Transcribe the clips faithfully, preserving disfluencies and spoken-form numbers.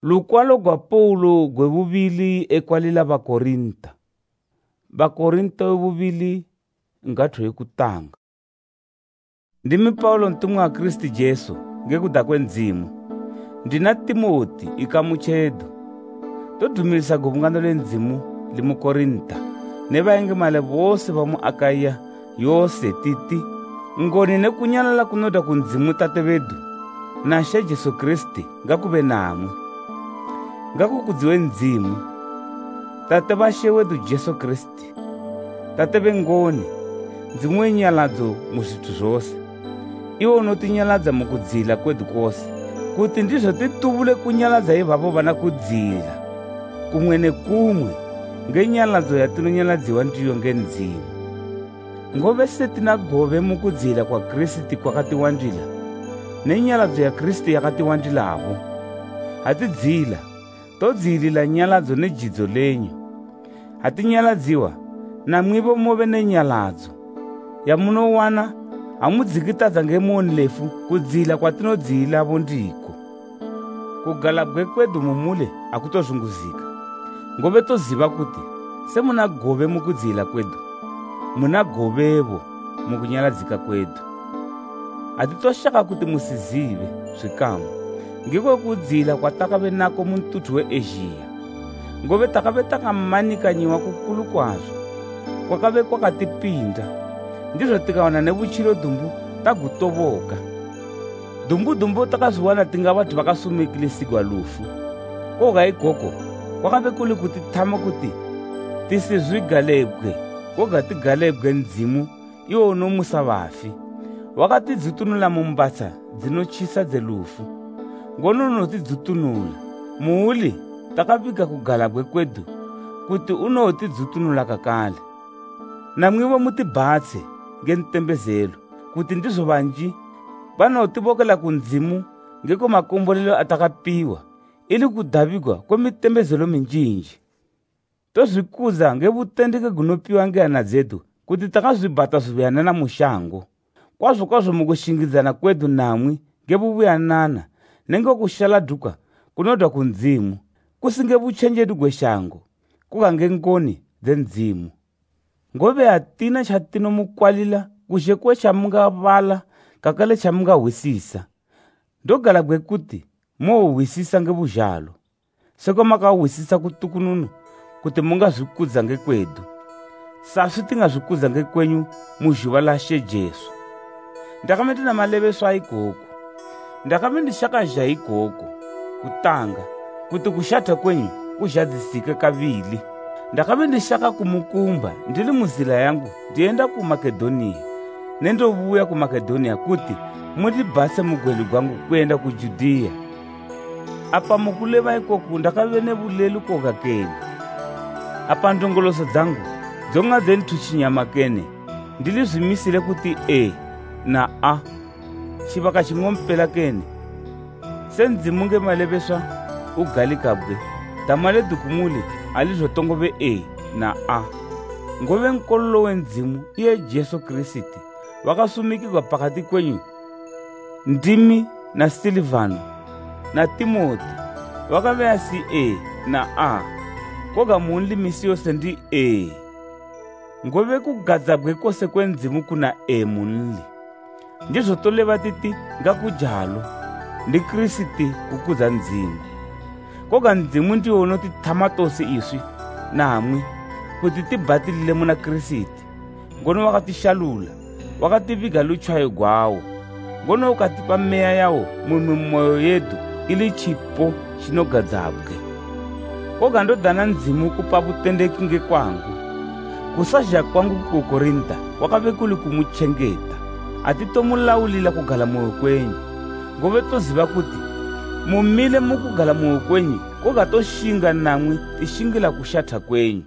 Lukwalo gwa Paulo gwevuvili ekwalila Vakorinta. Vakorinta wevuvili ngatho yekutanga. Ndimi Paulo ntumwa wa Kristi Jesu ngekuda kwenzimu. Ndina Timoti ikamuchedo. Todumilisa govungano lenzimu limu Korinta. Nevaenge male vose vamu Akaya yose titi. Ngoni nekunyalala kunoda kunzimu tate vedu. Nasha Jesu Kristi ngakube namwe. Ngakukudziwe nzimu. Tate vashe wedu Jesu Kristi. Tate vengoni. Nzimu wenyaladzo muzvitu zvose. Iwo unotinyaladza mukudzila kwedu kwose. Kuti ndizvo tituvule kunyaladza ivavo vana kudzila. Kumwe nekumwe. Ngenyaladzo yatinonyaladziwa ndiyo ngenzimu. Ngove setinagove mukudzila kwa Kristi kwakatiwandila. Nenyaladzo ya Kristi yakatiwandilavo. Hatidzila. Todzilila nyaladzo nejidzo lenyu. Hatinyaladziwa. Namwivo move nenyaladzo. Yamunowana hamudzikitadza ngemoni lefu kudzila kwatinodzila vondiko. Kugalabwe kwedu mumule akutozvunguzika. Ngove toziva kuti semuna gove mukudzila kwedu, muna govevo mukunyaladzika kwedu. Hatitoshaka kuti musizive zvikamu. Ngiko kudzila kwatakave nako muntutu weAsia. Ngove takave takamanikanyiwa kukulu kwazvo. Kwakave kwakatipinda. Ndizvo tikaona nevuchiro dumbu tagutovoka. Dumbu dumbu takazviwana tingavati vakasumikile sigwa lufu. Koga ikoko kwakave kuli kuti tama kuti tisizvigalebwe. Koga tigalebwe nzimu iwo unomusa vafi. Wakatidzutunula mumbatsa dzinochisa dzelufu. Ngono unotidzutunula. Muuli takaviga kugalabwe kwedu kuti unotidzutunula kakale. Namwivo mutibhatse ngentembezelo kuti ndizvo vanji vanotibokela kunzimu ngeko makombolelo atakapiwa ili kudhavigwa kwemitembezelo minjinji. Tozvikuza ngevutendeke gunopiwa ngehana dzedu kuti takazvibhata zvivuyanana mushango. Kwazvo kwazvo mukushingidzana kwedu namwi ngevuvuyanana nengokushaladuka kunodwa kunzimu kusinge vuchenjedu gweshango kukange ngoni dzenzimu. Ngove hatina chatinomukwalila kuzhe kwe chamungavala kakale chamungahwisisa. Ndogalabwe kuti mohwisisa ngevuzhalo. Seko makahwisisa kutukununu kuti mungazvikudza ngekwedu. Sasvi tingazvikudza ngekwenyu muzhuva lashe Jesu. Ndakameti namaleveswa ikoko. Ndakameti shakazha ikoko kutanga kuti kushata kwenyu kuzhadzisike kavili. Ndakave ndishaka kumukumba ndili muzila yangu ndienda ku Makedonia. Nendovuya ku Makedonia kuti mutibhase mugweli gwangu kuenda ku Judea. Apa mukuleva ikoku ndakave nevulelu koga kene. Apa ndongoloso dzangu dzonga dzenituchinyama kene ndili zvimisile kuti e na a chivaka ching'ompela kene. Senzimu ngemaleveswa ugalikabwe tamale dukumuli alizvotongove e na a. Ngove nkololo wenzimu iye Jesu Kristi vakasumikirwa pakati kwenyu. Ndimi na Silvano na Timoti vakave asi e na a. Koga munli misi yose ndi e. Ngove kugadzabwe kose kwenzimu kuna e munli. Ndizvo toleva titi ngakujalo ndi Kristi kukudza nzimu. Koga nzimu ndiwo unotitama tose iswi namwe kuti tibhatilile muna Kristi. Ngono wakatishalula, wakativiga luchwayo gwawo. Ngono ukatipa meya yawo mumwe mmoyo yedu ili chipo chinogadzabwe. Koga ndodana nzimu kupa vutendeki ngekwangu. Kusazha kwangu ku Korinta wakave kuli kumuchengeta. Atitomulaulila kugala moyo kwenyu. Ngove toziva kuti mumile mukugala moyo kwenyu koga toshinga namwe tishingila kushata kwenyu.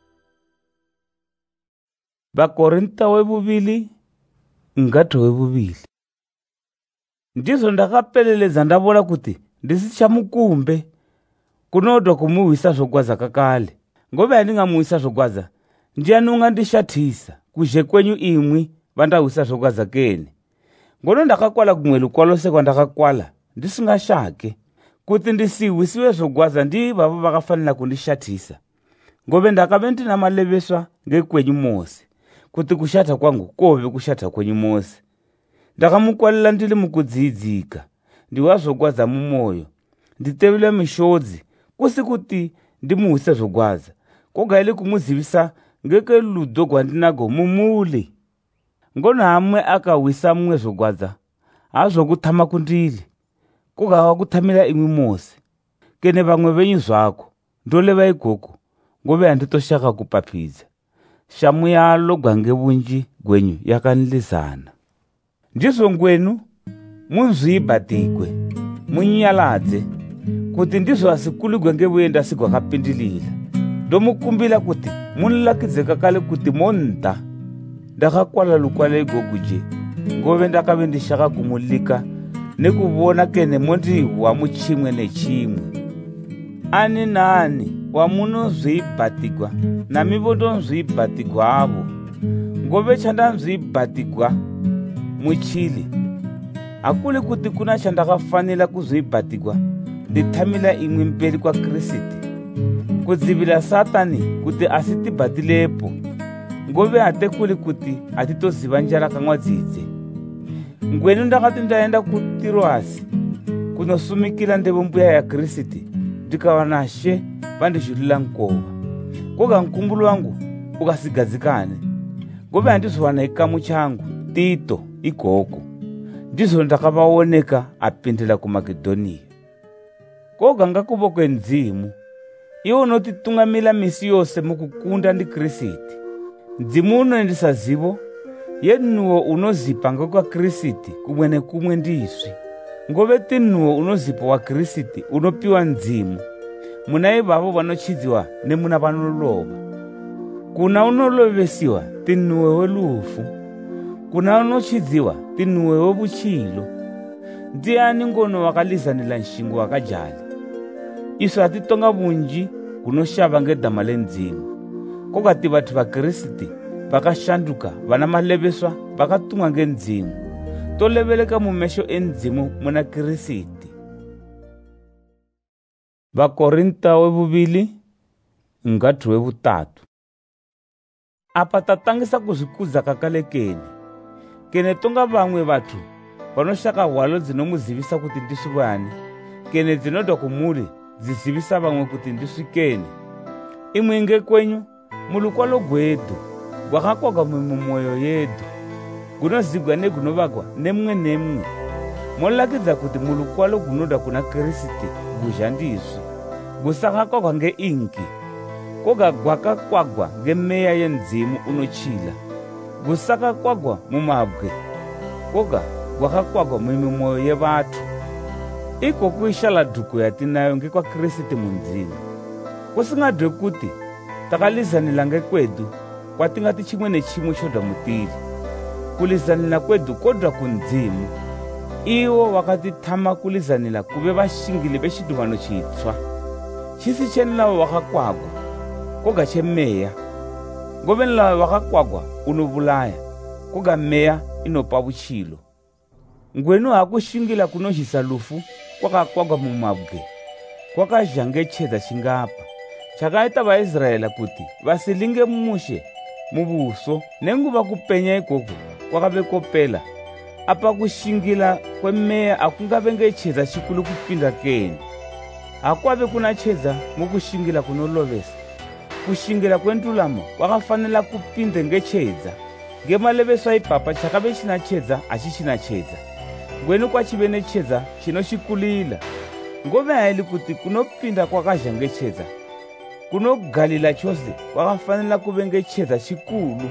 Vakorinta wevuvili ngatho wevuvili. Ndizvo ndakapeleleza ndavola kuti ndisichamukumbe kunodwa kumuwisa zvogwaza kakale. Ngove handingamuwisa zvogwaza ndiani ungandishathisa kuzhe kwenyu imwi vandawisa zvogwaza kene. Ngono ndakakwala kumwe lukwalo sekwa ndakakwala ndisingashake kuti ndisiwisiwe zogwadza ndi vavo vakafanira kundishathisa, ngove ndakabe ndina maleveswa ngekwenyu mose, kuti kushatha kwangu kove kushatha kwenyu mose. Ndakamukwalela ndili mukudziidzika, ndiwazogwadza mumoyo, nditevile mishodzi, kusi kuti ndimuwise zogwadza, koga ili kumuzivisa ngeke ludo gwandinago mumule. Ngona hamwe akawisa mwe zogwadza, hazokuthama kundili, koga wakuthamila imwe mose. Kene vamwe venyu zvako, ndoleva ikoko, ngove handitoshaka kupapidza. Shamu yalo gwange bunji gwenyu yakanilizana. Ndizo ngwenu, munzwibatigwe, munyaladze, kuti ndizo asikuligwe ngebuenda sigwa kapindilila. Ndomukumbila kuti munlakidze kakale kuti monta. Ndakakwala lukwala igoguje, ngove ndakabe ndishaka kumulika, nekubona kene mondi wa muchimwe nechimwe. Ani nani wa muno zwibatigwa, na mivondo nzwibatigwa avo. Ngove chanda nzwibatigwa muchili. Akuli kuti kuna chandakafanila kuzwibatigwa, ndithamila imwe mpeli kwa Krisiti. Kudzivila Satani kuti asitibatilepo, ngove hate kuli kuti atitoziva njala kamwadzidze. Ngwenu ndakati ndaenda ku Tiroasi kunosumikila ndevo mbuya ya Krisiti, ndikawanashe pandizhulila nkova. Koga mkumbulo wangu ukasigadzikane, ngove handizowana ikamu changu Tito ikoko, ndizo ndakavaoneka apindila ku Makedoniya. Koga ngakuvokwe ndzimu, iwo unotitungamila misi yose mukukunda ndi Krisiti. Ndzimu unoendisa zivo, yenuwo unozipa ngakwa Krisiti kumwene kumwe ndiswi. Ngove tinuwo unozipa wa Krisiti unopiwa ndzimu, muna ivavo vanochidziwa ne muna vanolova. Kuna unolovesiwa tinuwe welufu, kuna unochidziwa tinuwe wevuchilo. Ndiani ngono wakalizanila nshingo wakajali. Iso atitonga bunji kunoshava ngedama lendzimu. Koga ti vatu va Krisiti vakashanduka vana maleveswa vakatumwa ngendzimu, toleveleka mumesho endzimu muna Krisiti. Vakorinta wevuvili ngati wevutatu. Apa tatangisa kuzvikudza kakalekeni, kene tonga vamwe vatu vanoshaka hwalo dzinomuzivisa kuti ndiswi vani, kene dzinodwa kumuri dzizivisa vamwe kuti ndiswi kene. Imwe ngekwenyu mulukwalo gwedu gwakakwaga mumwoyo yedu, gunozigwa negunovagwa nemwe nemwe. Molakidza kuti mulukwalo gunoda kuna Krisiti guzha ndiswi, gusakakwagwa ngeingi, koga gwakakwagwa ngemeya yendzimu unochila, gusakakwagwa mumabwe, koga gwakakwagwa mumwoyo yevatu. Iko kuishala dhuko yatinayo ngekwa Krisiti mundzimu. Kusingadwe kuti takalizanila ngekwedu kwatingati chimwe nechimwe chodwa mutiri, kulizanila kwedu kodwa kundzimu. Iwo wakatithama kulizanila kuve vashingili veshidumano chitswa. Chisi chenelawo wakakwagwa, koga chemeya. Ngove nelawo wakakwagwa unovulaya, koga meya inopa vuchilo. Ngwenu hakushingila kunozhisa lufu kwakakwagwa mumabwe, kwakazhange chedza chingapa. Chakaita vaIsraela kuti vasilinge mumushe mubuso nenguva kupenya ikoko kwakave kopela. Apa kushingila kwemeya akungave ngechedza chikulu kupinda keni. Hakwave kuna chedza mukushingila kunolovesa. Kushingila kwentulamo kwakafanela kupinde ngechedza. Ngemaleveswa ipapa chakave china chedza achichina chedza. Ngwenu kwachive nechedza chinochikulila. Ngove haili kuti kunopinda kwakazha ngechedza, kunogalila chose kwakafanela kuve ngechedza chikulu.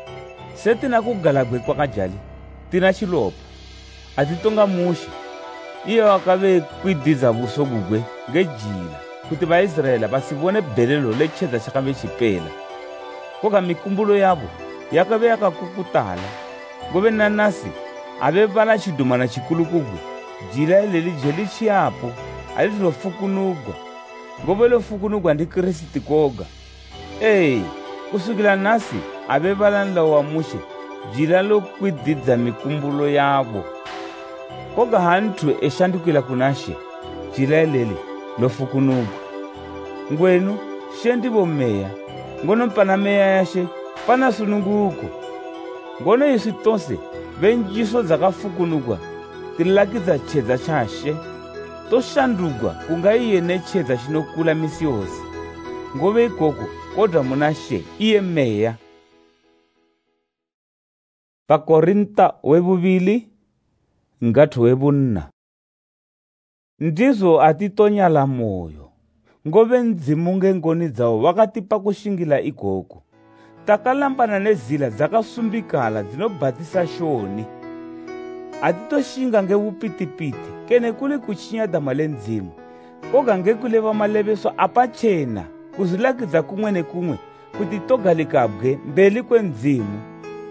Setina kugalagwe kwakajali, tina chilopa, atitonga mushi. Iyo wakave kwididza buso gugwe ngejila, kuti vaIsraela vasivone belelo lechedza chakave chipela. Koga mikumbulo yavo yakave yakakukutala. Ngove nanasi ave vala chidumana chikulu kugwe, jila ileli jeli chiapo alitofukunugwa. Ngove lofukunugwa ndi Krisiti koga. Ei, kusukila nasi ave vala nlawa mushe, jila lo kwididza mikumbulo yavo. Koga hantu eshandukila kunashe, jila leli lofukunuku ngwenu shendi bomeya ngono mpana meya yashe pana sununguko ngono isi tonse benjiso zakafukunukwa tilakidza chedza chashe toshandugwa kungaiye nechedza chinokula misi yose ngove ikoko kodwa muna she iye meya. Vakorinta wevuvili ngati wevunna. Ndizo atitonyala moyo ngove ndzimu ngengoni dzawo wakatipa kushingila ikoko takalambana nezila dzakasumbikala dzinobhatisa shoni atitoshinga ngevupitipiti kene kuli kuchinyada male ndzimu koga ngekuleva maleveso apachena kuzilakidza kumwe nekumwe kuti togalikabwe mbeli kwendzimu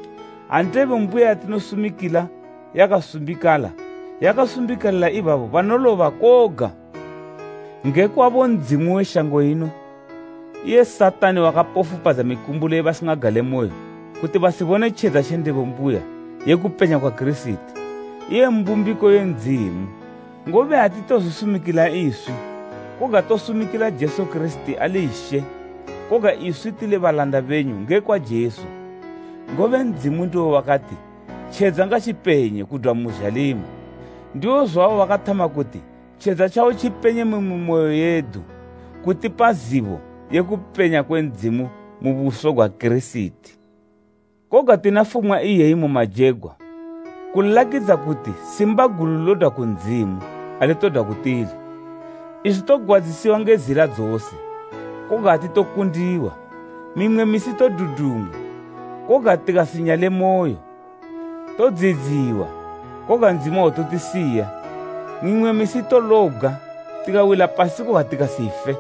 anteve mbuya atinosumikila yakasumbikala yakasumbikalila ivavo vanolova koga ngekwavo ndzimu weshango ino iye satani wakapofupadza mikumbulo yevasingagale moyo kuti vasivone chedza chendevo mbuya yekupenya kwa Kristu iye mbumbiko yendzimu ngove hatitozisumikila iswi koga tosumikila Jesu Kristu ali ishe koga iswi tile valanda venyu ngekwa Jesu ngove ndzimu ndiwo wakati chedza ngachipenye kudwa muzhalima ndiwo zvawo wakatama kuti chedza chawo chipenye mumwoyo yedu kuti pazivo yekupenya kwendzimu mubuso gwa Kristu koga tinafumwa iyeyi mumajegwa kulakidza kuti simba gulu lodwa kundzimu alitodwa kutili isu togwadzisiwa ngezila dzose koga hatitokundiwa mimwe misi todudumwa koga tikasinyale moyo todzidziwa koga ndzimu ototisiya mimwe misi tolobwa tikawila pasi koga tikasife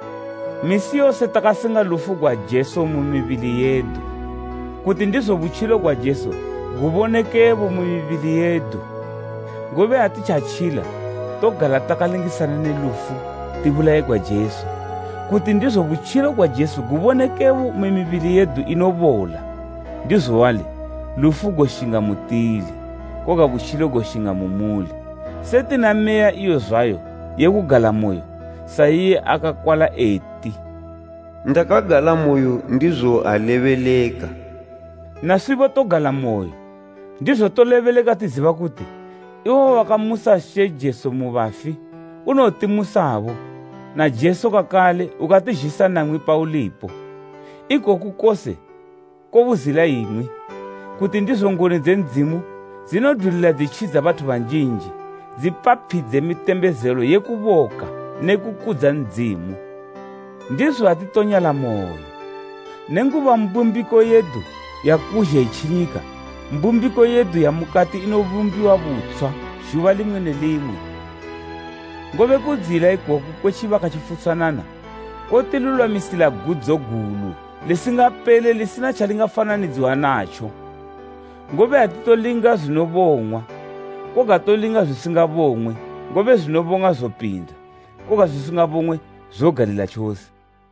misi yose takasenga lufu gwa Jesu mumivili yedu kuti ndizo buchilo gwa Jesu gubonekevo mumivili yedu ngove hatichachila togala takalingisana nelufu tibulaye gwa Jesu kuti ndizo buchilo gwa Jesu gubonekevo mumivili yedu inobola ndizo wale lufu goshinga mutili koga buchilo goshinga mumuli seti na meya iyo zvayo yekugala moyo saiye akakwala eti ndakagala moyo ndizo aleveleka nasivo togala moyo ndizo toleveleka tiziva kuti iwo wakamusa she Jesu muvafi unotimusavo na Jesu kakale ukatijisa namwi paulipo ikoku kose kovuzila imwi kuti ndizo ngoni dzendzimu zinodulila dzichidza vathu vanjinji dzipapidze mitembezelo yekuvoka nekukudza ndzimu ndizo hatitonyala moyo nenguva mbumbiko yedu yakuzha ichinyika mbumbiko yedu ya mukati inovumbiwa vutswa zuva limwe nelimwe ngove kudzila ikoku kwechivaka chifutsanana kotilulamisila gudzo gulu lisingapele lisina chalingafananidziwa nacho ngove hatitolinga zvinovomwa koga tolinga zvisingavomwe ngove zvinovonga zopinda koga zvisingavomwe zogalila chose.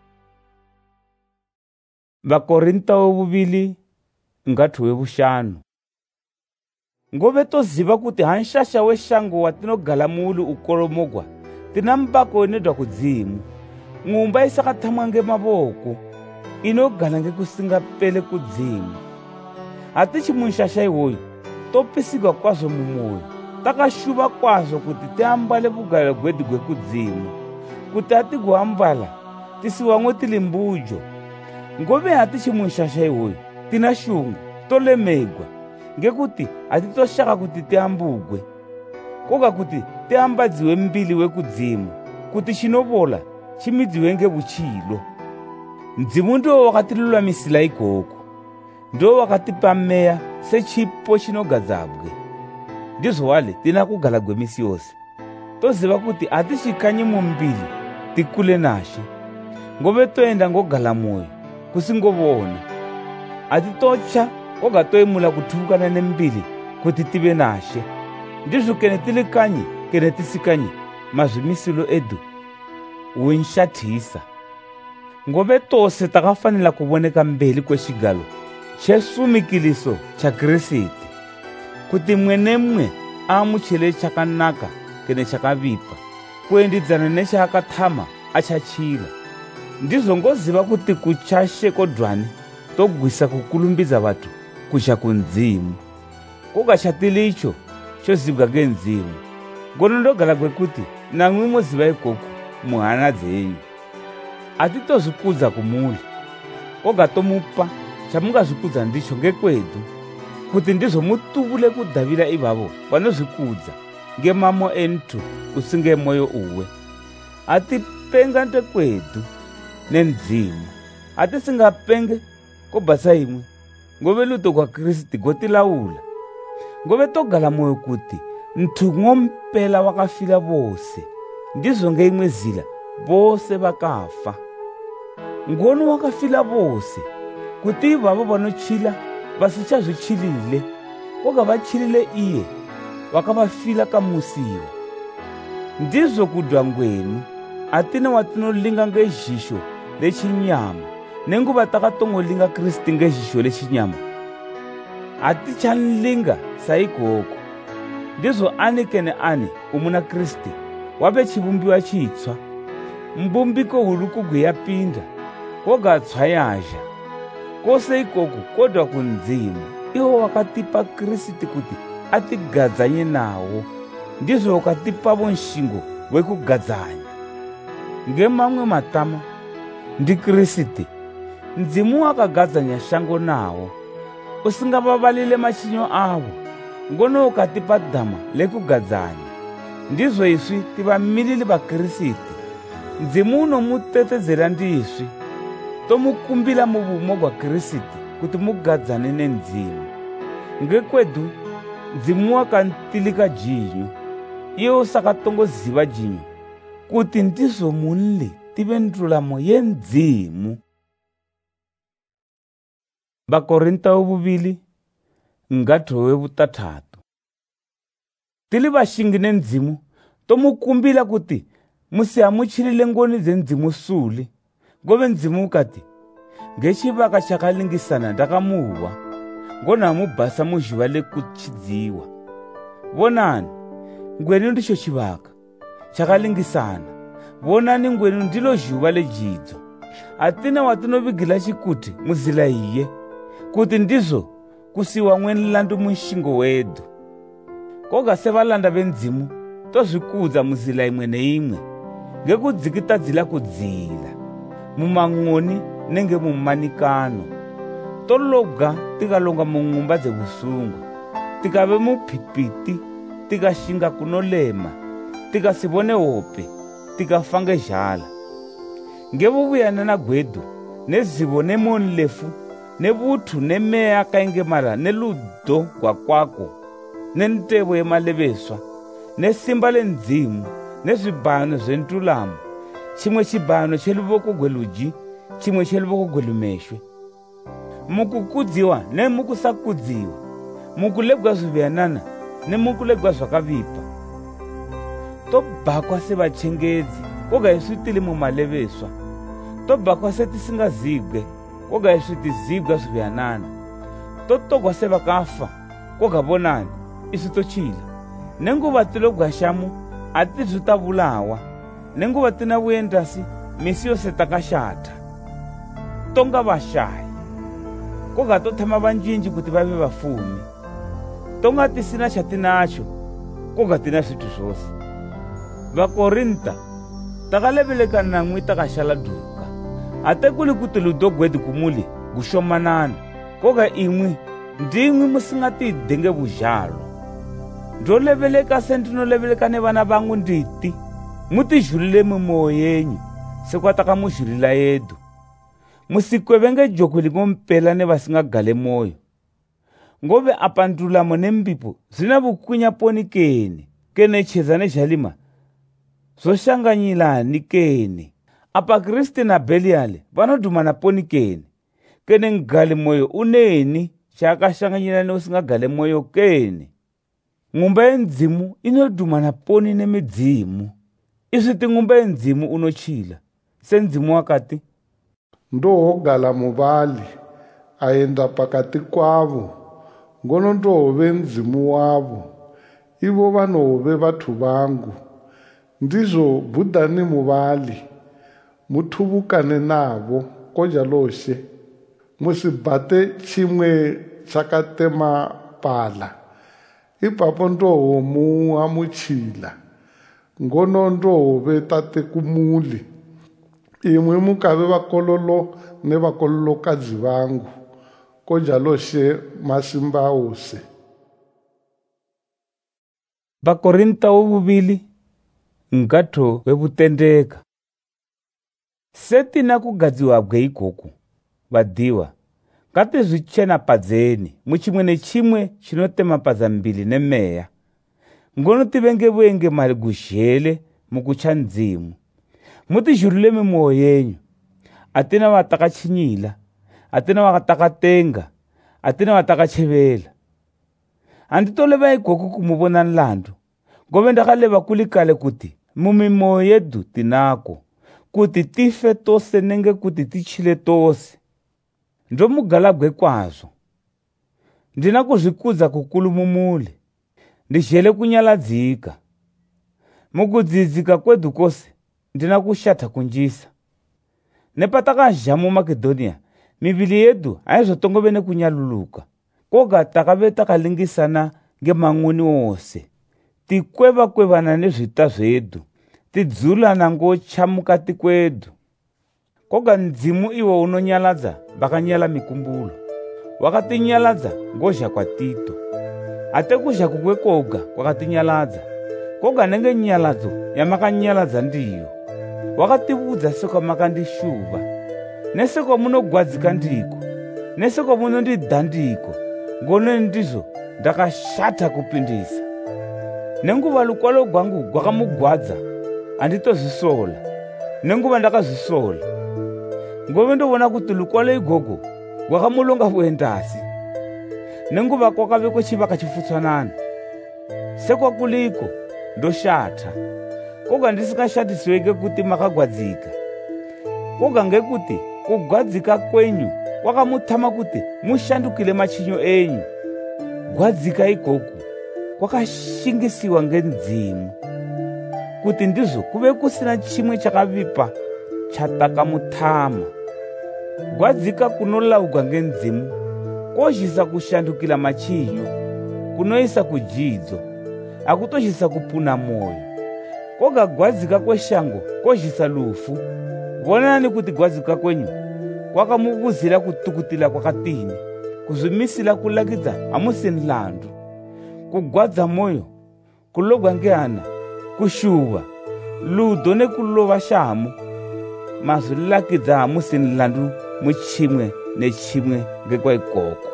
Vakorinta wevuvili ngati wevushanu. Ngove toziva kuti hanshasha weshango watinogala muli ukolomogwa tina mbako wenedwa kudzimu ng'umba isakathamwa ngemavoko inogala ngekusingapele kudzimu hatichi munshasha iwoyo topisigwa kwazo mumoyo takashuva kwazo kuti tiambale vugalo gwedu gwekudzimu kuti hatiguambala tisiwamwe tili mbujo ngove hatichi munshasha iwoyo tina shungu tolemegwa ngekuti hatitoshaka kuti tiambugwe koga kuti tiambadziwe mbili wekudzimu kuti chinovola chimidziwe ngevuchilo ndzimu ndiwo wakatilulamisila ikoko ndiwo wakatipa meya sechipo chinogadzabwe ndizo wale tina kugala gwemisi yose toziva kuti hatichikanyi mumbili tikule nashe ngove toenda ngogala moyo kusingovona hatitocha koga toimula kuthukana nembili kuti tive nashe ndizvo kene tili kanyi kene tisikanyi mazvimisilo edu winshathisa ngove tose takafanela kuvoneka mbeli kwexigalo chesumikiliso cha Kristu kuti mwe nemwe amuchele chakanaka kene chakavipa kuendidzana nechakathama achachila. Ndizvo ngoziva kuti kuchashekodwani togwisa kukulumbidza vatu kusha kunzimu. Kukashatile icho chozibwa kenzimu. Ngono ndogala kwekuti namwi moziva ikoku muhana dzenyu. Atitozvikudza kumuli, koga tomupa chamungazvikudza ndicho ngekwedu, kuti ndizo mutuvule kudhavira ivavo vanozvikudza ngemamo entu usinge moyo uwe. Atipenga ndekwedu nenzimu, atisingapenge kobasa imwe, ngove luto kwa Kristi gotilaula. Ngove togala moyo kuti ntu ngompela wakafila vose, ndizo ngeimwe zila vose vakafa. Ngono wakafila vose, kuti ivavo vanochila vasichazvichilile, koga vachilile iye wakavafila kamusiwa. Ndizo kudwa ngwenu, atina watinolinga ngezhisho lechinyama, nenguva takatongolinga Kristi ngezhisho lechinyama. Atichanlinga saikoko. Ndizo ani kene ani umuna Kristi wabe chivumbiwa chitswa. Mbumbiko huluku guyapinda, koga tswayaja. Kose ikoku kodwa kunzimu, iwo wakatipa Kristi kuti atigadzanye nawo. Ndizo wakatipa vonshingo wekugadzanya. Ngemamwe matama, ndi Kristi, nzimu wakagadzanya shango nawo. Usingavavalile machinyo avo, ngono ukatipa dama lekugadzanya. Ndizo iswi tivamilili va Kristi. Nzimu unomutetezera ndiswi, tomukumbila muvumo gwa Kristi kuti mugadzane nenzimu. Ngekwedu, nzimu wakantilika jinyu, iyo sakatongoziva jinyu, kuti ndizo munli tive ndulamo yenzimu. Vakorinta vuvili ngathowe vutatatu. Tili vashingi nenzimu, tomukumbila kuti musihamuchilile ngoni zenzimu suli. Ngove nzimu ukati, ngechivaka chakalingisana ndakamuwa, ngona mubasa mujiva lekuchidziwa. Vonani, ngwenu ndicho chivaka chakalingisana. Vonani ngwenu ndilo jiva lejidzo. Atina watinovigila chikuti muzila iye, kuti ndizo kusiwa mweni landu munshingo wedu. Koga sevalanda benzimu, tozvikudza muzila imwe neimwe, ngekudzikitadzila kudzila, mumang'oni nenge mumanikano. Tologa tikalonga mung'umba dzevusungu, tikave mupipiti, tikashinga kunolema, tikasivone hope, tikafange jala. Ngevuvuyana na gwedu, nezivo nemonlefu, nevuthu nemeya kaingemala, neludo gwakwako, nentevo yemaleveswa, nesimba lenzimu, nezvibhano zventulamo, chimwe chibhano cheluvoko gweluji, chimwe cheluvoko gwelumeshwe. Mukukudziwa nemukusakudziwa, mukulegwa zviviyanana nemukulegwa zvakavipa. Tobhakwa sevachengedzi, koga isu tili mumaleveswa. Tobhakwa setisingazigwe, koga isu tizigwa zviviyanana. Totogwa sevakafa, koga vonani isu tochila. Nenguva tilogwa shamu, atizvitavulawa. Nenguva tina vuendasi, misi yose takashata. Tonga vashayi, koga totama vanjinji kuti vave vafumi. Tonga tisina chatinacho, koga tina svitu zvose. Vakorinta, takaleveleka namwi takashala duka. Atekuli kuti ludo gwedu kumuli gushomanana, koga imwi ndimwi musingatidenge vujalo. Ndoleveleka sentinoleveleka ne vana vangu nditi, mutijulile mimoyo yenyu, sekwataka mujulila yedu. Musikwevenge joko lingompela ne vasingagale moyo. Ngove apandulamo nembipo zina vukunya poni kene, kene cheza ne jalima zoshanganyilani kene. Apa Kristi na Beliale vanodumana poni kene, kene ngale moyo uneni chakashanganyilani usingagale moyo kene. Ng'umba yenzimu inodumana poni nemidzimu. Isiti ng'umba yenzimu unochila. Senzimu wakati, ndohogala muvali aenda pakati kwavo, ngono ndohove mzimu wavo, ivo vanove vathu vangu, ndizo budani muvali muthuvukane navo konjaloshe musibate chimwe chakatema pala ipapo ndoho mu amuchila ngono ndoho vetate kumuli imwe mukave vakololo ne vakololokadzi vangu konjaloshe masimba ose. Vakorinta wovuvili ngatho wevutendeka. Seti na kugadziwa bwe ikoku vadiwa ngati zvichena padzeni muchimwe nechimwe chinotema padza mbili nemeya ngono tivenge venge mali guzhele mukucha ndzimu mutizhurule mimoyo yenyu atina vatakachinyila atina vakatakatenga atina vatakachevela anditoleva ikoku kumuvona nlandu ngove ndakaleva kulikale kuti mumimoyo yedu tinako kuti tife tose nenge kuti tichile tose ndomugalabwe kwazo ndina kuzvikudza kukulu mumule ndizhele kunyaladzika mukudzidzika kwedu kose ndina kushatha kunjisa nepatakazha mumakedhonia mivili yedu haizotongove nekunyaluluka koga takave takalingisana ngemang'uni wose tikweva-kwevana nezvita zvedu tidzulana ngocha mukati kwedu koga ndzimu iwo unonyaladza vakanyala mikumbulo wakatinyaladza ngozha kwatito ate kuzha kukwe koga kwakatinyaladza koga nenge nyaladzo yamakanyaladza ndiyo wakatibudza seko makandishuva neseko munogwadzika ndiko neseko munondidha ndiko ngono ndizo ndakashata kupindisa nenguva lukwalo gwangu gwakamugwadza anditozvisola nenguva ndakazvisola ngove ndovona kuti lukwalo igogo gwakamulonga kuendasi nenguva kwakave kwechivaka chifutswanana sekwakuliko ndoshata koga ndisingashatisiweke kuti makagwadzika koga ngekuti kugwadzika kwenyu kwakamutama kuti mushandukile machinyo enyu gwadzika ikoku kwakashingisiwa ngendzimu kuti ndizo kuve kusina chimwe chakavipa chatakamutama gwadzika kunolauka ngendzimu kozhisa kushandukila machinyo kunoisa kujidzo akutoshisa kupuna moyo koga gwadzika kweshango kozhisa lufu vonani kuti gwadzika kwenyu kwakamuvuzira kutukutila kwakatini kuzvimisila kulakidza hamusini landu kugwadza moyo kulogwa ngehana kushuva ludo nekulova shamu mazvilakidza hamusini landu muchimwe nechimwe ngekwaikoko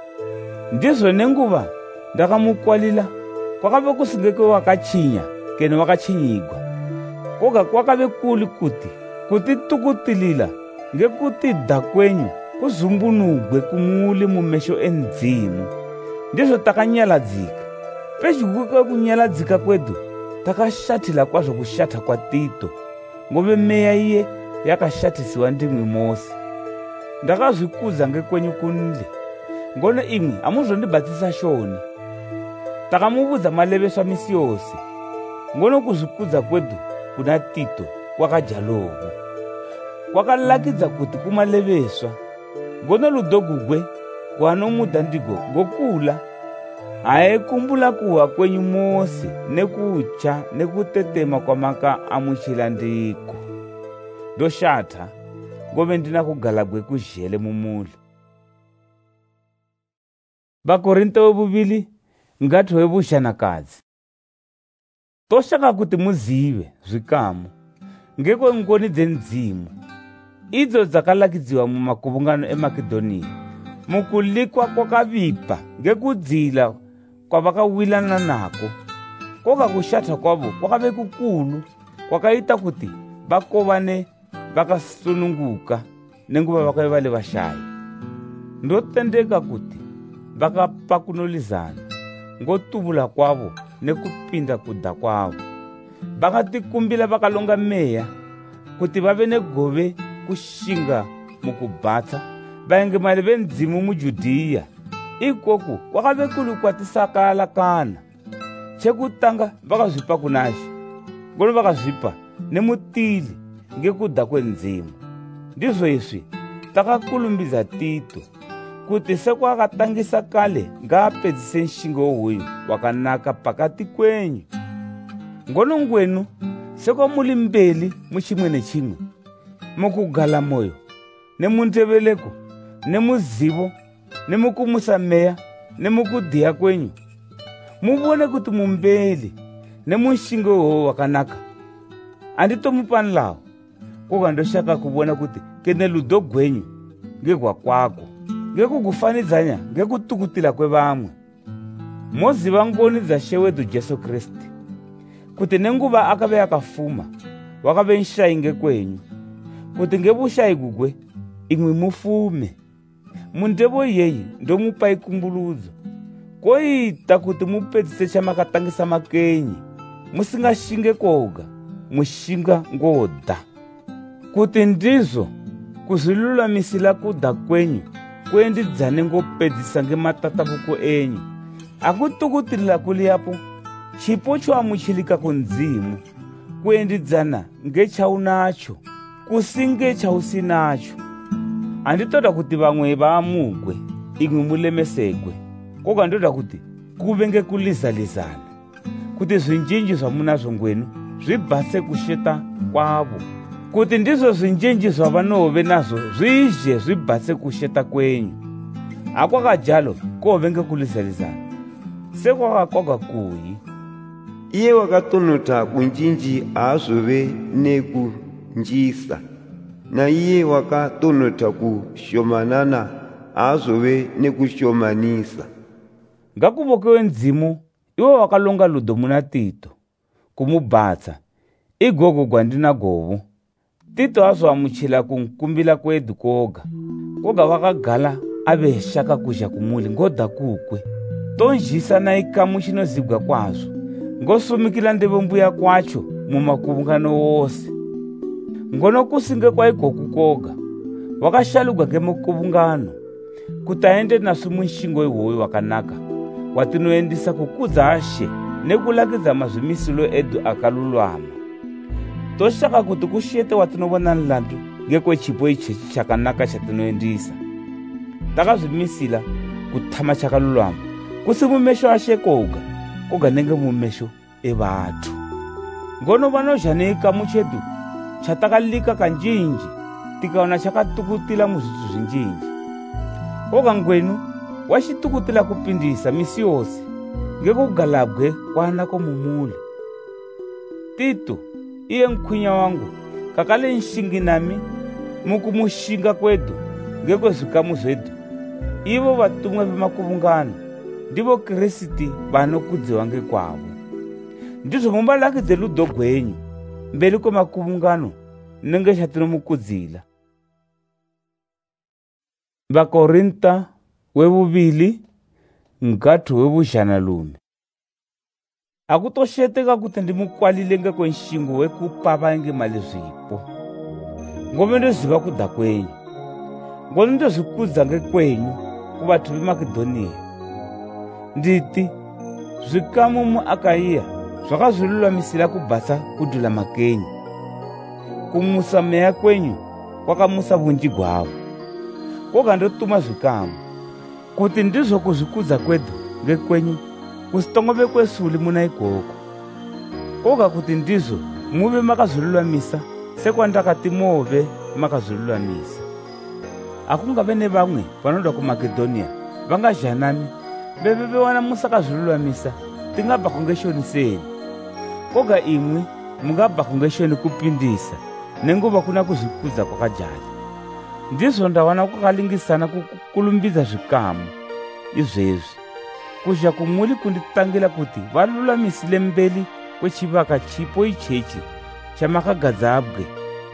ndizvo nenguva ndakamukwalila kwakave kusingeke wakachinya kene wakachinyigwa koga kwakave kuli kuti kuti tukutilila ngekuti dha kwenyu kuzumbunugwe kumuli mumesho endzimu ndizvo takanyaladzika pezhikuke kunyaladzika kwedu takashatila kwazvo kushatha kwatito ngove meya iye yakashatisiwa ndimwi mose ndakazvikudza ngekwenyu kunile ngono imwe hamuzondibatisa shoni takamuvudza maleveswa misi yose ngono kuzvikudza kwedu kuna tito kwakajalovo kwakalakidza kuti kumaleveswa ngono ludogugwe kwanomudha ndigo ngokula haikumbula kuwa kwenyu mose nekucha nekutetema kwamaka amuchila ndiko ndoshatha ngove ndina kugalabwe kuzhele mumuli. Vakorinta wevuvili ngati wevuzhanakadzi toshaka kuti muzive zvikamu ngekwe ngoni dzendzimu idzo dzakalakidziwa mumakuvungano emakedhonia mukulikwa kwakavipa ngekudzila kwavakawilana nako koka kushatha kwavo kwakave kukulu kwakaita kuti vakovane vakasununguka nenguva vakave vale vashayi ndotendeka kuti vakapakunolizana ngotuvula kwavo nekupinda kudha kwavo vakatikumbila vakalonga meya kuti vave negove kushinga mukubhatsa vaenge mali vendzimu mujudhiya ikoku kwakave kuli kwatisakala kana chekutanga vakazvipa kunashi ngono vakazvipa nemutili ngekuda kwenzimu. Ndizvo izvi takakulumbidza Tito kuti sekwakatangisa kale ngaapedzise nshingo uyu wakanaka pakati kwenyu. Ngono ngwenu sekwamuli mbeli muchimwe nechimwe, mukugala moyo nemunteveleko nemuzivo nemukumusa meya nemukudhiya kwenyu, mubone kuti mumbeli nemunshingo uwo wakanaka. Anditomupani lawo koga ndoshaka kubona kuti kene ludo gwenyu ngegwakwako ngekugufanidzanya ngekutukutila kwevamwe. Moziva ngoni dza She wedu Jesu Kristu kuti nenguva akave akafuma wakave nshayi ngekwenyu, kuti ngevushayi gugwe imwe mufume. Mundevo yeyi ndomupa ikumbuludzo koita kuti mupedzise chamakatangisa makenyi, musingashinge koga mushinga ngoda, kuti ndizo kuzilulamisila kuda kwenyu kuendidzane ngopedzisa ngematatavuko enyu. Akutukutilila kuliapo chipo choamuchilika kunzimu kuendidzana ngechaunacho kusinge chausinacho. Anditoda kuti vamwe vaamugwe imwe mulemesekwe, koga ndoda kuti kuve ngekulizalizana, kuti zvinjinji zvamunazvo ngwenu zvibhase kusheta kwavo, kuti ndizvo zvinjinji zvavanove nazvo zvizhe zvibhase kusheta kwenyu. Akwakajalo kove ngekulizalizana sekwakakwaga kuyi. Iye wakatonota kunjinji aazove nekunjisa, na iye wakatonota kushomanana aazove nekushomanisa. Ngakuvokewe nzimu iwo wakalonga ludo muna Tito kumubhatsa igogo gwandinagovo. Tito azoamuchila kunkumbila kwedu koga, koga wakagala ave shaka kuzha kumuli ngoda kukwe. Tonjisa na ikamu chinozibwa kwazo ngosumikila ndevo mbuya kwacho mumakuvungano wose. Ngono kusinge kwa igoku koga wakashalugwa ngemukuvungano kuti aende nasu munshingo iwoyo wakanaka watinoendisa kukudza Ashe nekulakidza mazvimisilo edu akalulwama. Toshaka kuti kushete watinovona nlandu ngekwechipo ichechi chakanaka chatinoendisa. Takazvimisila kutama chakalulwama kusi mumesho Ashe koga, koga nenge mumesho evatu. Ngono vanozha neikamu chedu chatakalika kanjinji tikaona chakatukutila muzvitu zvinjinji. Koga ngwenu wachitukutila kupindisa misi yose ngekugalabwe kwanako mumule. Tito iye mkwinya wangu kakale nshingi nami mukumushinga kwedu ngekwezvikamu zvedu. Ivo vatumwa vemakuvungano ndivo Kristi vanokudziwa ngekwavo. Ndizvo mumbalakidze ludo gwenyu mberi kwemakuvungano nenge chatinomukudzila. Vakorinta wevuvili ngati wevuzhanalume. Akutosheteka kuti ndimukwalile ngekwenshingo wekupava nge mali zvipo. Ngome ndoziva kuda kwenyu, ngono ndozvikudza ngekwenyu kuvathu veMakedoniya. Nditi zvikamu mu Akaiya zvakazvilulamisira kubhasa kudhula makenyi. Kumusa meya kwenyu kwakamusa vunji gwavo. Koga ndotuma zvikamu kuti ndizvo kuzvikudza kwedu ngekwenyu kusitongove kwesuli muna ikoko. Koga kuti ndizvo muve makazvilulamisa sekwandakati move makazvilulamisa. Akungave nevamwe vanoda kuMakedoniya vangazhanami veve vewana musakazvilulamisa tingabva kungeshoni seni. Koga imwe mungabva kungeshoni kupindisa nenguva kuna kuzvikudza kwakajali. Ndizvo ndawana kwakalingisana kukulumbidza zvikamu izvezvi kuzha kumuli kunditangila kuti valulamisile mbeli kwechivaka chipo ichechi chamakagadzabwe.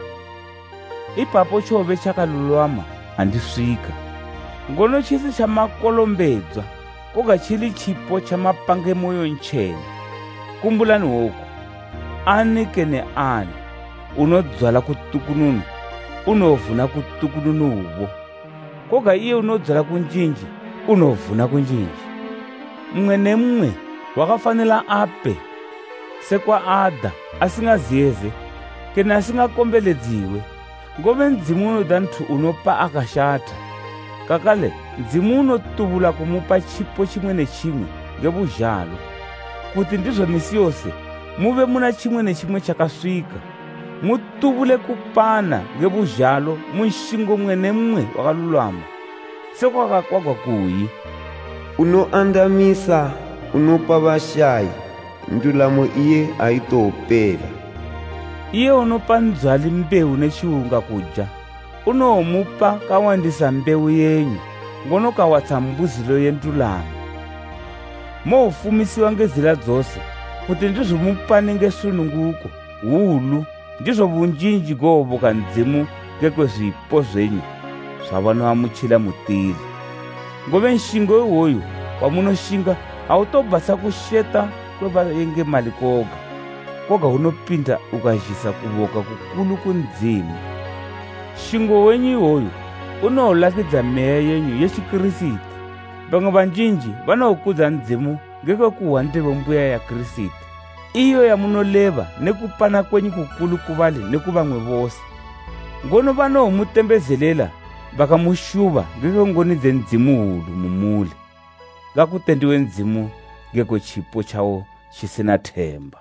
Ipapo chove chakalulwama handisvika, ngono chisi chamakolombedzwa koga chili chipo chamapange moyo nchena. Kumbulani hoku, ani kene ani unodzala kutukununu unovhuna kutukununu uvo, koga iye unodzala kunjinji unovhuna kunjinji. Mumwe nemumwe wakafanira ape sekwa ada asingaziyeze kena asingakombeledziwe ngove ndzimu unoda nthu unopa akashata kakale ndzimu unotuvula kumupa chipo chimwe nechimwe ngebuzhalo kuti ndizvo misi yose muve muna chimwe nechimwe chakasvika mutuvule kupana ngebuzhalo munshingo mwe nemwe wakalulama sekwakakwagwa kuyi unoandamisa unopa vashayi ndulamo iye aitopela iye unopa ndzwali mbeu nechiunga kudya unomupa kawandisa mbeu yenyu ngono kawatsa mbuzilo yendulamo moufumisiwa ngezila dzose kuti ndizvo mupane ngesununguko hulu ndizvo vunjinji govoka ndzimu ngekwezvipo zvenyu zvavanoamuchila mutiri ngove nshingo iwoyo wamunoshinga autobvasa kusheta kwevayenge mali koga koga unopinda ukazhisa kuvoka kukulu kundzimu shingo wenyu iwoyo unoulakidza meya yenyu yechikristu vamwe vanjinji vanoukudza ndzimu ngekwekuhwa ndevo mbuya ya kristu iyo yamunoleva nekupana kwenyu kukulu kuvali nekuvamwe vose ngono vanoumutembezelela vakamushuva ngekwengonidze ndzimu hulu mumuli ngakutendiwe ndzimu ngekwechipo chawo chisina themba.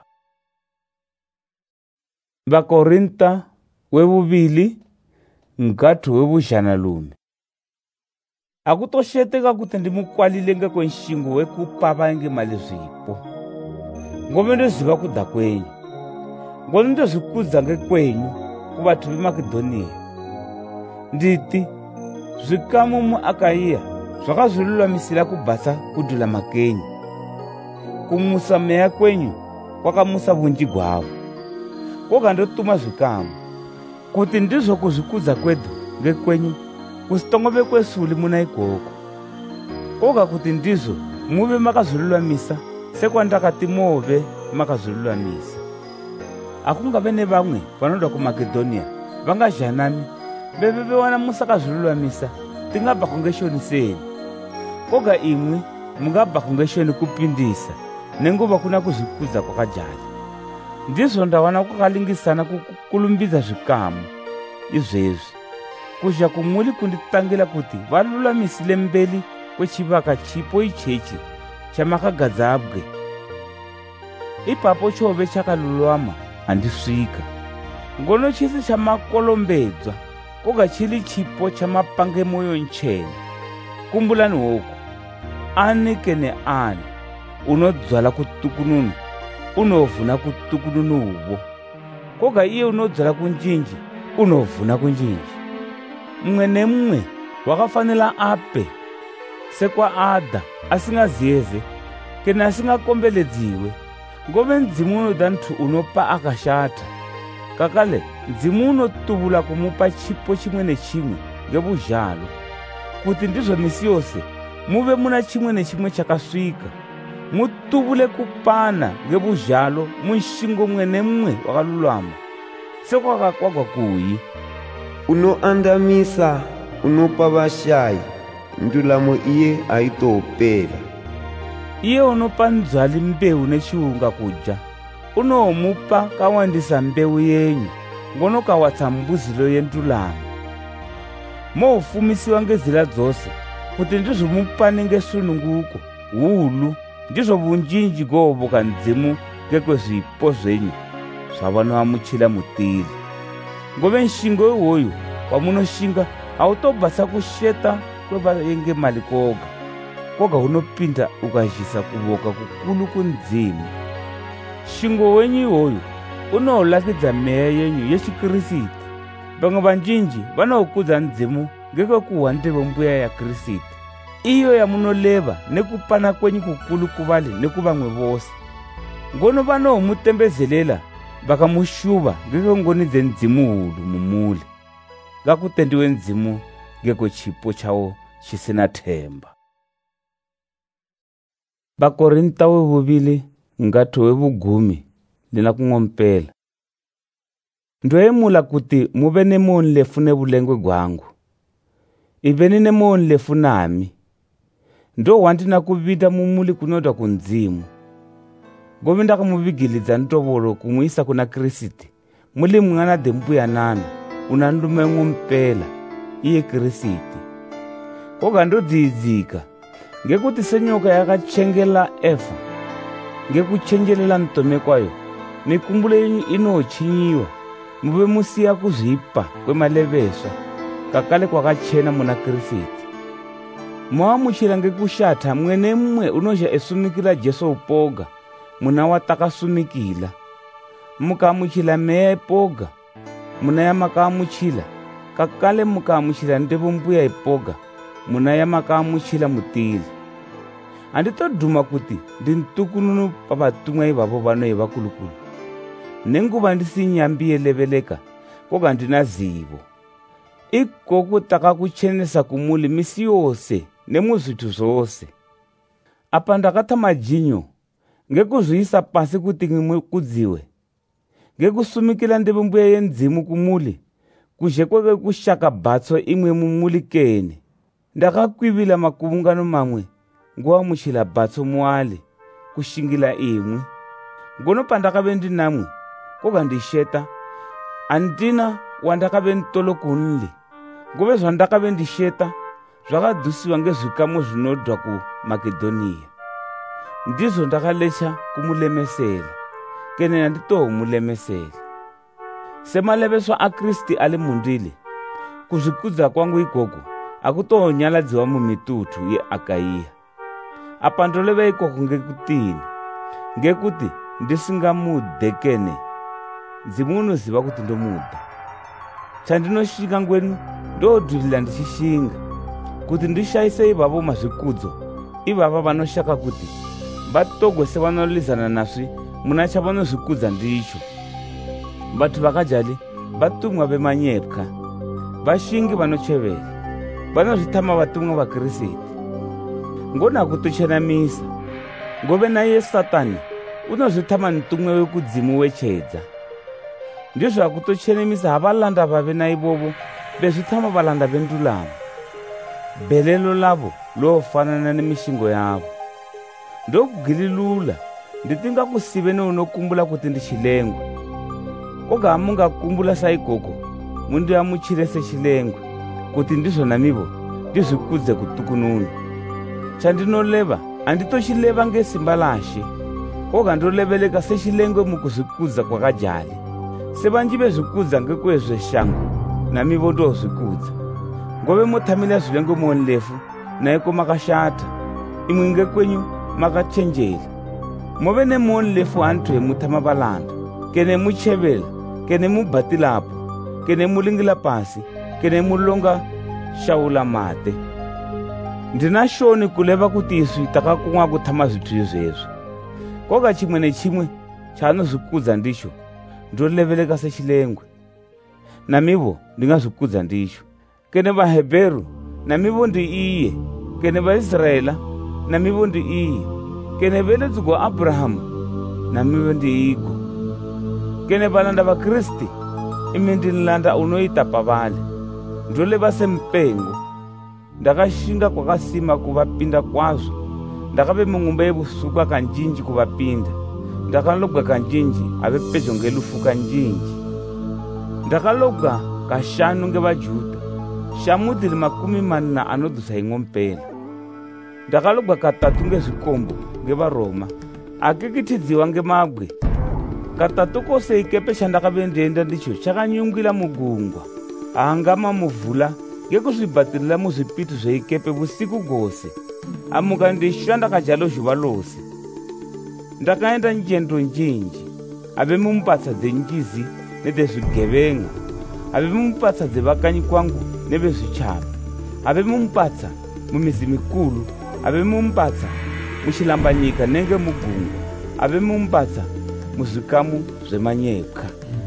Vakorinta wevuvili nkathu wevuzhanalume akutosheteka kuti ndimukwalile ngekwenshingo wekupava nge mali zvipo ngome ndoziva kuda kwenyu ngono ndozvikudza ngekwenyu kuvathu veMakedoniya nditi zvikamu muAkaiya zvakazvilulamisira kubvasa kudhulama kenyu kumusa meya kwenyu kwakamusa vunji gwavo koga ndotuma zvikamu kuti ndizvo kuzvikudza kwedu ngekwenyu kusitongove kwesuli muna ikoko koga kuti ndizvo muve makazvilulamisa sekwandakati move makazvilulamisa akungave nevamwe vanoda kuMakedoniya vangazhanami veve vewana musakazvilulamisa tingabva kungeshoniseni koga imwi mungabva kungeshoni kupindisa nenguva kuna kuzvikudza kwakajali ndizvo ndawana kwakalingisana kukulumbidza zvikamu izvezvi kuzha kumuli kunditangira kuti valulamisile mbeli kwechivaka chipo ichechi chamakagadzabwe ipapo chove chakalulama handisvika ngono chisi chamakolombedzwa koga chili chipo chamapange moyo nchena kumbulani woku ani kene ani unodzala kutukununu unovhuna kutukununu uvo koga iye unodzala kunjinji unovhuna kunjinji mumwe nemumwe wakafanira ape sekwa ada asingaziyeze kena asingakombeledziwe ngove ndzimu unoda nthu unopa akashata kakale ndzimu unotuvula kumupa chipo chimwe nechimwe ngebuzhalo kuti ndizvo misi yose muve muna chimwe nechimwe chakasvika mutuvule kupana ngebuzhalo munshingo mwe nemwe wakalulama sekwakakwagwa kuyi unoandamisa unopa vashayi ndulamo iye aitopela iye unopa ndzwali mbeu nechiunga kudya unomupa kawandisa mbeu yenyu ngono kawatsa mbuzilo yendulamo moufumisiwa ngezila dzose kuti ndizvo mupane ngesununguko hulu ndizvo vunjinji govoka ndzimu ngekwezvipo zvenyu zvavanoamuchila mutiri ngove nshingo iwoyo wamunoshinga autobvasa kusheta kwevayenge mali koga koga unopinda ukazhisa kuvoka kukulu kundzimu shingo wenyu iwoyo unoulakidza meya yenyu yechikristu vamwe vanjinji vanoukudza ndzimu ngekwekuhwa ndevo mbuya ya kristu iyo yamunoleva nekupana kwenyu kukulu kuvali nekuvamwe vose ngono vanoumutembezelela vakamushuva ngekwengonidze ndzimu hulu mumuli ngakutendiwe ndzimu ngekwechipo chawo chisina themba. Vakorinta wevuvili nkathu wevugumi lina kung'ompela ndoyemula kuti muve nemoni lefu nevulengwe gwangu iveni nemoni lefu nami ndo wandina kuvita mumuli kunoda kundzimu ngove ndakamuvigilidza ntovolo kumuisa kuna Kristi muli mwana dembuyanana una ndume mpela iye Kristi. Koga ndodzidzika ngekuti senyoka yakachengela Efa ngekuchenjelela mtome kwayo, mikumbulo yenyu inochinyiwa muve musiya kuzvipa kwemaleveswa kakale kwakachena muna Kristi. Mwamuchira ngekushata mwe nemwe unoja esumikila Jesu upoga muna watakasumikila, mukamuchila meya ipoga muna yamakamuchila, kakale mukamuchila ndevo mbuya ipoga muna yamakamuchila mutili. Anditodhuma kuti ndintukununu pavatumwa ivavo vano evakulukulu, nenguva ndisinyambi yeleveleka koga ndina zivo. Ikoko takakuchenesa kumuli misi yose nemuzvitu zvose. Apa ndakata majinyo ngekuzviisa pasi kuti mukudziwe, ngekusumikila ndevo mbuya yenzimu kumuli kuzhe kweke kushaka bhatso imwe mumuli kene. Ndakakwivila makuvungano mamwe nguva muchila bhatso muali kushingila imwe. Ngono pandakave ndinamwe koga ndisheta, andina wandakave ntolo kunli. Ngove zvandakave ndisheta zvakadhusiwa ngezvikamo zvinodwa ku Makedoniya. Ndizvo ndakalecha kumulemesela, kene nditomulemesela. Semaleveswa a Kristi ali mundili, kuzvikudza kwangu ikoko akutonyaladziwa mumitutu ye Akaiya. Apa ndoleve ikoko ngekutini, ngekuti ndisingamude kene Nzimu unoziva kuti ndomuda. Chandinoshinga ngwenu ndodhulila ndichishinga kuti ndishayise ivavo mazvikudzo, ivava vanoshaka kuti vatogwe sevanolizana nasvi muna chavanozvikudza ndicho. Vatu vakajali vatumwa vemanyepwa, vashingi vanochevera, vanozvitama vatumwa vaKristi. Ngona kutochenamisa ngove naye Satani unozvitama ntumwe wekudzimu wechedza. Ndizvo akutochenamisa havalanda vave naivovo vezvitama valanda vendulamo. Belelo lavo lofanana nemishingo yavo. Ndokugililula nditinga kusive neunokumbula kuti ndichilengwe. Koga hamungakumbula saikoko mundiamuchire sechilengwe kuti ndizvo namivo ndizvikudze kutukununu. Chandinoleva handitochileva ngesimba lashe, koga ndoleveleka sechilengwe mukuzvikudza kwakajali. Sevanji vezvikudza ngekwezveshango namivo ndozvikudza. Ngove motamila zvilengwe monlefu naiko makashata, imwe ngekwenyu makachenjela. Move nemonlefu antu emutama valanda, kene muchevela, kene mubhatilapo, kene mulingila pasi, kene mulonga shaula mate. Ndina shoni kuleva kuti iswi takakumwa kutama zvithu izvezvi. Koga chimwe nechimwe chanozvikudza ndicho ndoleveleka sechilengwe, namivo ndingazvikudza ndicho. Kene vaHebheru namivo ndi iye, kene vaIsraela namivo ndi iye, kene veledzwa Abrahamu namivo ndi iko, kene valanda va Kristi imi ndinlanda unoita pavale. Ndoleva sempengo, ndakashinga kwakasima kuvapinda kwazvo, ndakave mung'umba yevusuku kanjinji kuvapinda, ndakalogwa kanjinji ave pedyo ngelufu kanjinji. Ndakalogwa kashanu ngevaJudha, shamudzi makumi manna anodhusa imwe mpela. Ndakalogwa katatu ngezvikombo ngevaRoma, akikitidziwa ngemabwe. Katatu kose ikepe chandakave ndenda ndicho chakanyungwila mugungwa, ahangama muvhula ngekuzvibatirira muzvipiti zveikepe vusiku gose. Amuka ndishwa ndakajalo zhuva lose. Ndakaenda njendo njinji, ave mumbatsa dzenjizi nedezvigevenga, ave mumbatsa dzevakanyi kwangu nevezvichava, ave mumbatsa mumizi mikulu, ave mumbatsa muchilambanyika nenge mugungwa, ave mumbatsa muzvikamu zvemanyepwa.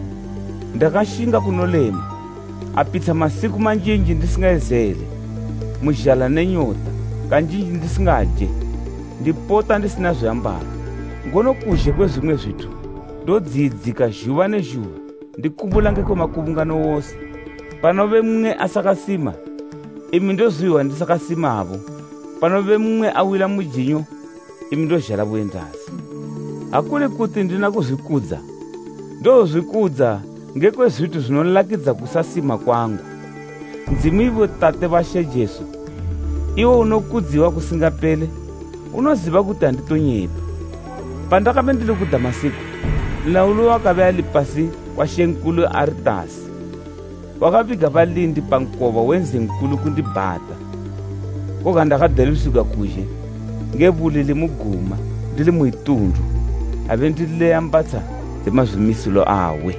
Ndakashinga kunolema, apitsa masiku manjinji ndisingaezele, muzhala nenyota, kanjinji ndisingadye, ndipota ndisina zviambaro. Ngono kuzhe kwezvimwe zvithu ndodzidzika zhuva nezhuva, ndikumbula ngekomakuvungano wose. Panove mumwe asakasima, imi ndoziwa ndisakasima avo. Panove mumwe awila mujinyo, imi ndozhala vuendazi. hakuli kuti ndina kuzvikudza, ndozvikudza ngekwezvitu zvinolakidza kusasima kwangu. Nzimu ivo tate vaShe Jesu, iwo unokudziwa kusingapele, unoziva kuti handitonyepa. Pandakabe ndiri kuDhamasiko, Laulu wakabe ali pasi kwaShenkulu Aritasi, wakaviga valindi pankova wenzenkulu kundibhata. Koka ndakadelusuka kuzhe ngevulili muguma ndili muitundu ave ndileyambatsa dzemazvimisilo awe.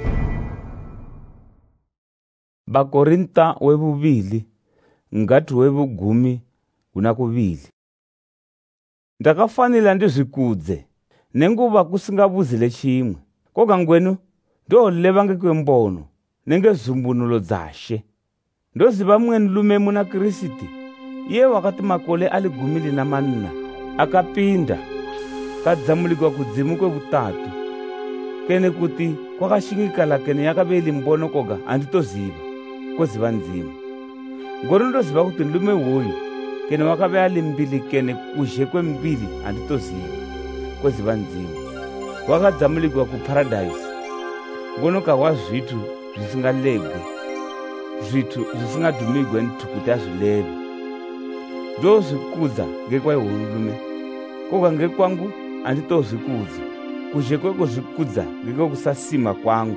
Bakorinta wevuvili ngati wevugumi guna kuvili. Ndakafanira ndizvikudze nenguva kusingavuzile chimwe, koka ngwenu ndoleva ngekwembono nengezumbunulo dzashe. Ndoziva mweni lume muna Kristi, iye wakati makole ali gumili na manna akapinda kadzamuligwa kudzimu kwevutatu, kene kuti kwakashingikala kene yakaveli mbono koga anditoziva koziva nzimu. Ngoro ndoziva kuti lume uyu kene wakave ali mbili kene kuzhe kwembili anditoziva koziva nzimu, wakadzamuligwa kuparadise ngono kahwa zvitu zvisingalegwe, zvitu zvisingadhumigwe ntu kuti azvileve. Ndozvikudza ngekwaihurulume, koka ngekwangu anditozvikudza, kuzhe kwekuzvikudza ngekwekusasima kwangu.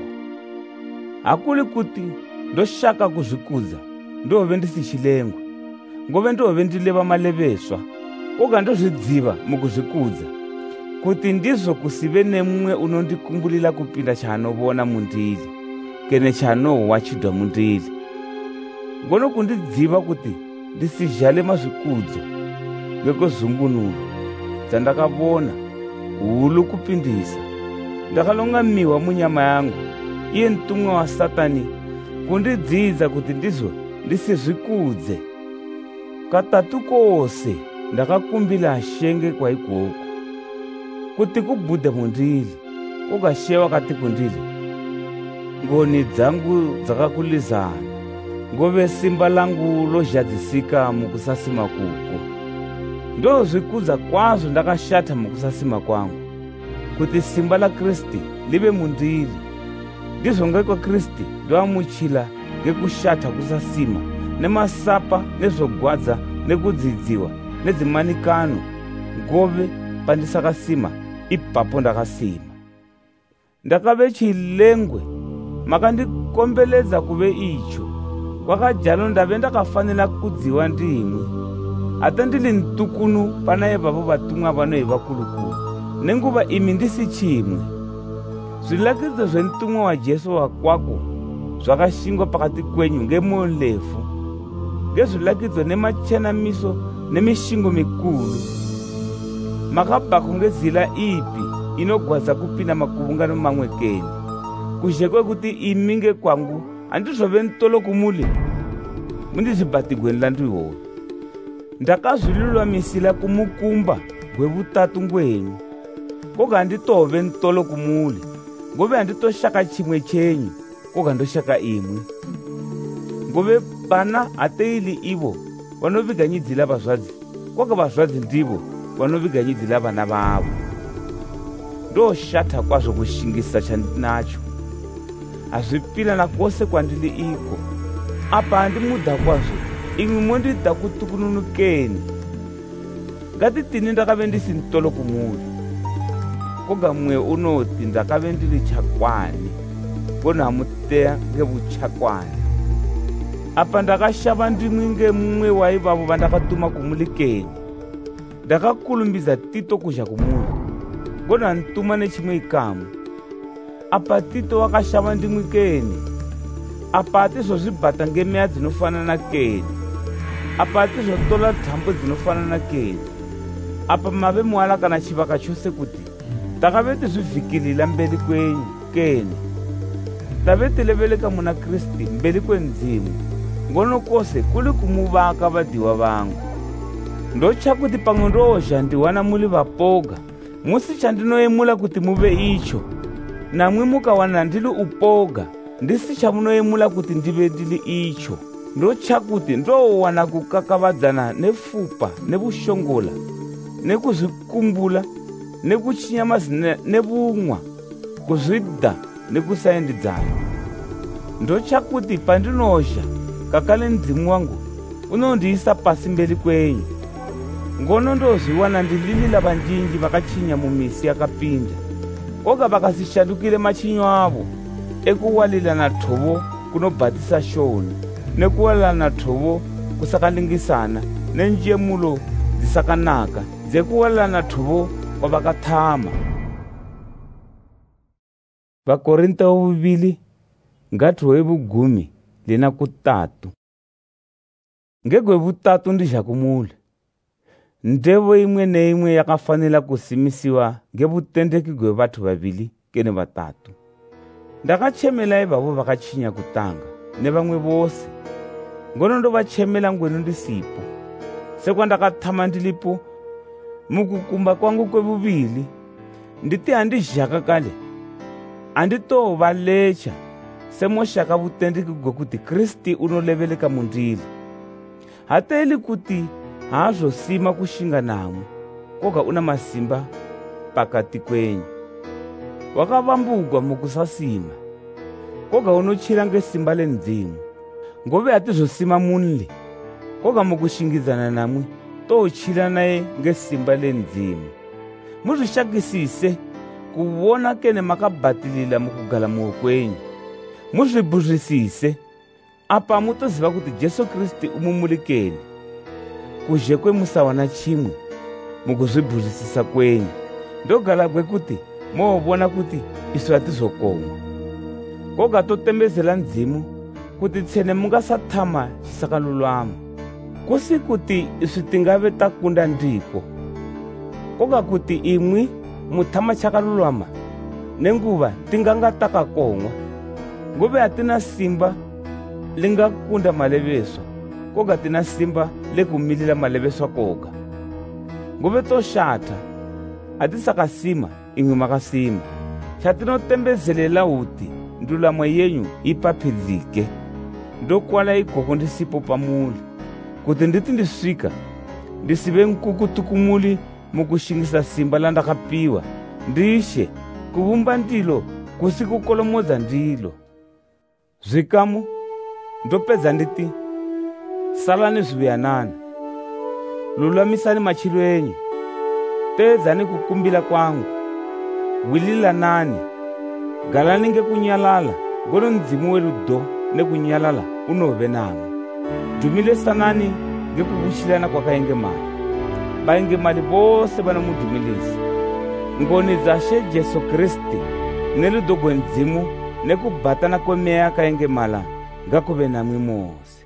Hakuli kuti ndoshaka kuzvikudza ndove ndisichilengwe, ngove ndove ndileva maleveswa, koka ndozvidziva mukuzvikudza kuti ndizvo kusive nemumwe unondikumbulila kupinda chaanovona mundili kene chaanohwa chidwa mundili. Ngono kundidziva kuti ndisizhale mazvikudzo ngekozumbunulo dzandakavona hulu kupindisa, ndakalongamiwa munyama yangu, iye ntumwa wa Satani, kundidzidza kuti ndizvo ndisizvikudze. Katatu kose ndakakumbila ashenge kwa ikoko kuti kubhuda mundili, koka She wakati kundili, ngoni dzangu dzakakulizana, ngove simba langu lozhadzisika mukusasima kuko. Ndozvikudza kwazvo ndakashata mukusasima kwangu, kuti simba la Kristi live mundili. Ndizvo ngekwa Kristi ndoamuchila ngekushata kusasima, nemasapa nezvogwadza nekudzidziwa nedzimanikano, ngove pandisakasima ipapo ndakasima. Ndakave chilengwe makandikombeledza kuve icho, kwakajalo ndave ndakafanira kudziwa ndimwe. Hata ndili ntukunu panaye papo vatumwa vanoye vakulukulu, nenguva imi ndisi chimwe. Zvilakidzo zventumwa wa Jesu wakwako zvakashingwa pakati kwenyu ngemoyo ndefu, ngezvilakidzo nemachenamiso nemishingo mikulu. Makabhako ngezila ipi inogwadza kupinda makuvungano mamwe keni, kuzhe kwekuti imi ngekwangu handizvove ntolo kumuli mundizvibatigweni landu ihoyo. Ndakazvilulamisila kumukumba gwevutatu ngwenyu, koga handitove ntolo kumuli, ngove handitoshaka chimwe chenyu, koga ndoshaka imwe. Ngove bana hateili ivo vanoviganyidzila vazvadzi, koga vazvadzi ndivo vanoviganyidzila vana vavo. Ndoshata kwazvo kushingisa chandinacho, hazvipinana kwose kwandili iko. Apa handimudha kwazvo, imwe mondida kutukununukeni. Ngatitini ndakave ndisi ntolo kumuli, koga mwe unoti ndakave ndili chakwani, ngono hamuteya ngevuchakwani. Apa ndakashava ndimwi ngemumwe waivavo vandakatuma kumulikeni. Ndakakulumbidza Tito kuzha kumuli, ngono handituma nechimwe ikamu. Apa Tito wakashava ndimwi keni? Apa hatizozvibhata ngemeya dzinofanana keni? Apa hatizotola tambo dzinofanana keni? Apa mave muwala kana chivaka chose kuti takave tizvivhikilila mberi kwenyu keni? Tave tileveleka muna Kristi mberi kwenzimu, ngono kose kuli kumuvaka vadiwa vangu. Ndocha kuti pamwe ndozha ndiwana muli vapoga, musi chandinoyemula kuti muve icho, namwe mukawana ndili upoga, ndisi chamunoyemula kuti ndive ndili icho. Ndocha kuti ndowana kukakavadzana nefupa nevushongola nekuzvikumbula nekuchinyamazi nebumwa kuzvida nekusaendidzana. Ndochakuti pandinosha kakale mzimu wangu unondiisa pasi mberi kwenyu. Ngono ndozviwana ndililila vanjinji vakachinya mumisi yakapinda, koga vakasishandukile machinyo avo ekuwalilana thovo kunobhatisa shoni nekuwalilana thovo kusakalingisana nenjemulo dzisakanaka dzekuwalilana thovo kwavakathama. Vakorinto vuvili ngatho evugumi lina kutatu. Ngegwe vutatu ndizhakumule. Ndevo imwe neimwe yakafanela kusimisiwa ngevutendeki gwe vathu vavili kene vatatu. Ndakachemela ivavo vakachinya kutanga ne vamwe vose. Ngono ndovachemela ngwenu ndisipo. Sekwa ndakathama ndilipo mukukumba kwangu kwevuvili, nditi handizhaka kale anditova-lecha semoshaka vutendeki gwekuti Kristi unoleveleka mundili. Hateli kuti haazosima kushinga namwe, koga una masimba pakati kwenyu. Wakavambugwa mukusasima, koga unochira ngesimba lenzimu. Ngove hatizosima munli, koga mukushingidzana namwe tochira naye ngesimba lenzimu. Muzvishakisise kuwona kene makabhatilila mukugala muwe kwenyu. Muzvibhuzvisise apa mutoziva kuti Jesu Kristi umumulikeni, kuzhe kwemusawana chimwe mukuzvibhuzvisisa kwenyu. Ndogala kwekuti moobona kuti isu hatizokomwa, koga totembezela nzimu kuti tsene mungasathama chisakalulwama. Kusi kuti isu tingave takunda ndiko, koga kuti imwi muthama chakalulwama nenguva tinganga takakomwa. Ngove hatina simba lingakunda maleveswa, koga tina simba lekumilila maleveswa koga. Ngove toshatha hatisakasima imwe makasima. Chatinotembezelela uti ndulamo yenyu ipaphidzike. Ndokwala ikoko ndisipo pamuli, kuti nditi ndisvika ndisive nkukutukumuli mukushingisa simba landakapiwa, ndishe kuvumba ndilo kusi kukolomodza ndilo. Zvikamu ndopedza nditi salani zviviyanana, lulamisani machilo enyu, teedzani kukumbila kwangu, wililanani, galani ngekunyalala, ngono mzimu werudo nekunyalala unove namwe. Dhumilesanani ngekukuchilana kwakaengemala. Vaengemali vose vanomudhumilisa. Ngoni dzashe Jesu Kristi nerudo gwenzimu nekubhatana kwemeya akaengemala ngakuve namwe mose.